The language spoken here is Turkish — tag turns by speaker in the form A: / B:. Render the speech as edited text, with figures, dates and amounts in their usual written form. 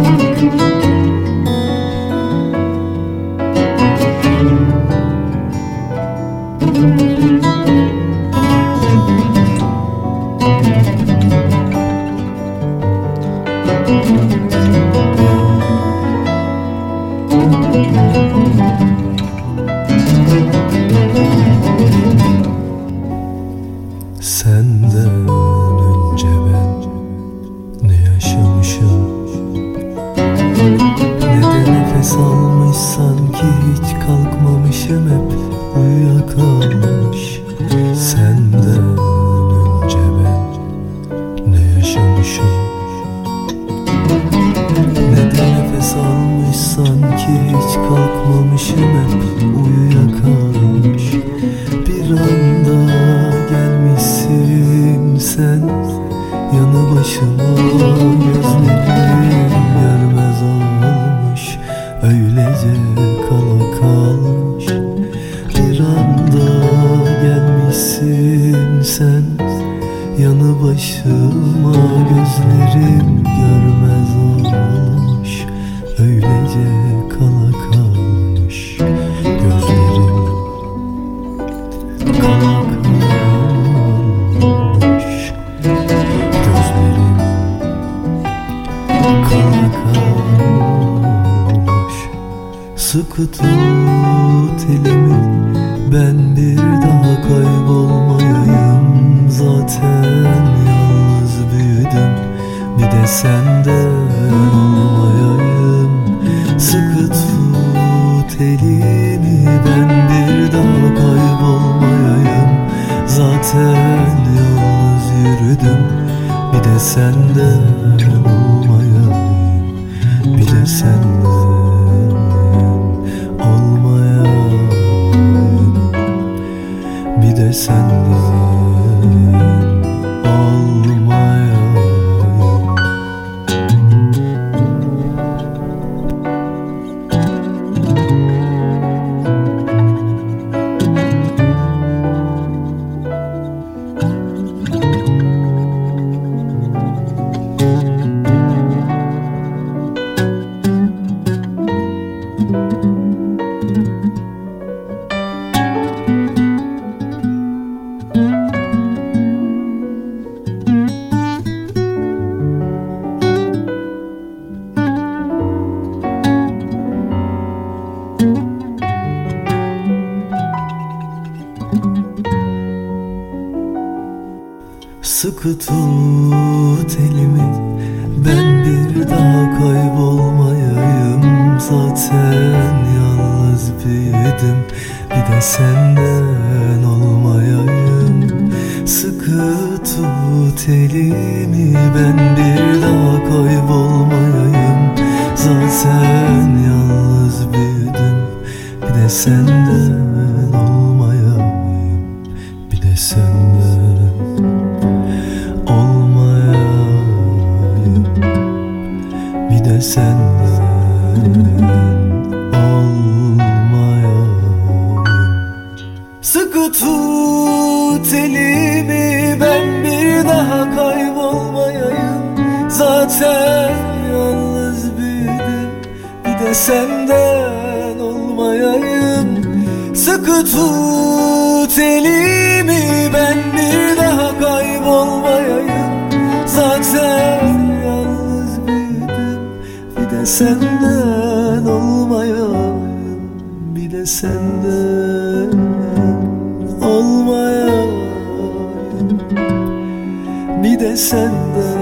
A: Senden önce ben ne yaşamışım, ne de nefes almış, sanki hiç kalkmamışım, hep uyuyakalmış. Senden önce ben ne yaşamışım, ne de nefes almış, sanki hiç kalkmamışım, hep uyuyakalmış. Bir anda gelmişsin sen yanı başıma, gözlerim görmez olmuş, öylece kala kalmış. Bir anda gelmişsin sen yanı başıma, gözlerim görmez olmuş, öylece kala kalmış. Gözlerim kala kalmış, gözlerim kala kalmış. Sıkı tut elimi, ben bir daha kaybolmayayım. Zaten yalnız büyüdüm, bir de senden olmayayım. Sıkı tut elimi, ben bir daha kaybolmayayım. Zaten yalnız yürüdüm, bir de senden olmayayım. Bir de senden olmayayım. Bir de senden olmayayım. Sıkı tut elimi, ben bir daha kaybolmayayım. Zaten yalnız büyüdüm, bir de senden olmayayım. Sıkı tut elimi, ben bir daha kaybolmayayım. Zaten yalnız büyüdüm, bir de senden olmayayım. Bir de senden olmayayım. Bir de senden olmayayım. Sıkı tut elimi, ben bir daha kaybolmayayım. Zaten yalnız büyüdüm, bir de senden olmayayım. Sıkı tut elimi, ben bir daha kaybolmayayım. Zaten yalnız büyüdüm, bir de senden olmayayım. Bir de senden olmayayım. Bir de senden